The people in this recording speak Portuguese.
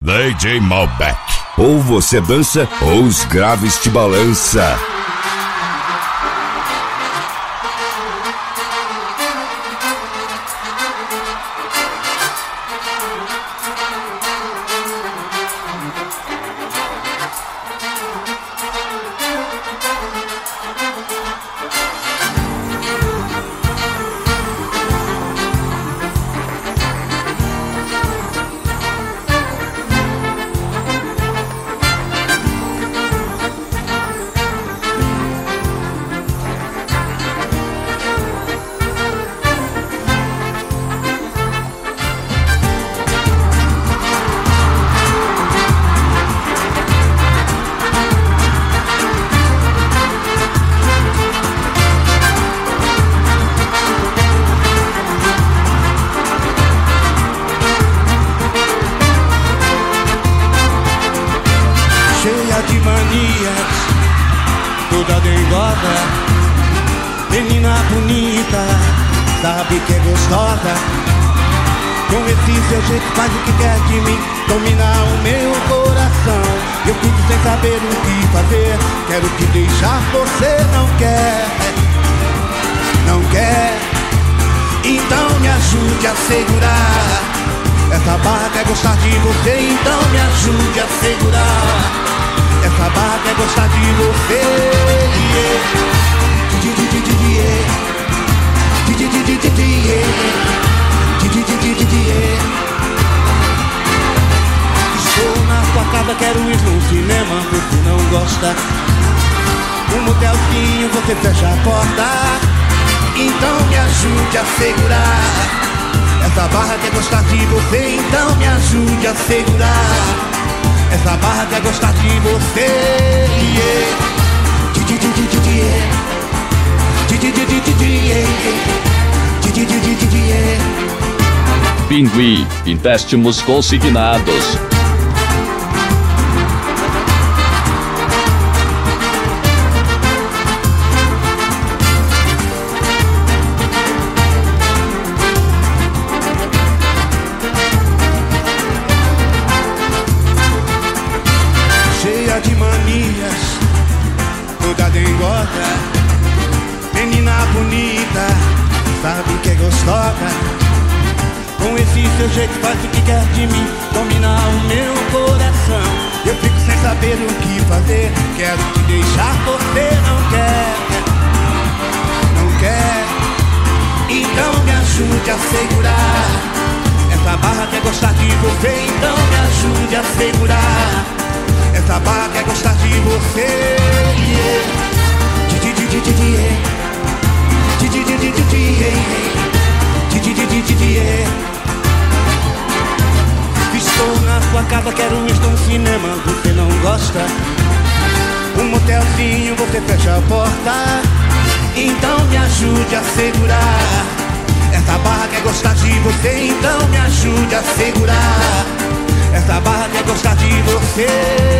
DJ Malbec. Ou você dança ou os graves te balança. De manias, toda dengosa, menina bonita, sabe que é gostosa. Com esse seu jeito faz o que quer de mim, dominar o meu coração. Eu fico sem saber o que fazer, quero te deixar, você não quer, não quer. Então me ajude a segurar, essa barra quer gostar de você, então me ajude a segurar. Essa barra quer gostar de você, Estou na sua casa, quero ir no cinema, você não gosta. Um motelzinho, você fecha a porta. Então me ajude a segurar. Essa barra quer gostar de você, então me ajude a segurar. Essa barra quer gostar de você, Pinguim, empréstimos consignados. De manias, toda dengosa, menina bonita, sabe que é gostosa. Com esse seu jeito faz o que quer de mim, dominar o meu coração. Eu fico sem saber o que fazer, quero te deixar, você não quer, não quer. Então me ajude a segurar, essa barra quer gostar de você, então me ajude a segurar. Essa barra quer gostar de você, Estou na sua casa, quero ir num cinema, você não gosta. Um motelzinho, você fecha a porta. Então me ajude a segurar. Essa barra quer gostar de você, então me ajude a segurar. Essa barra quer gostar de você.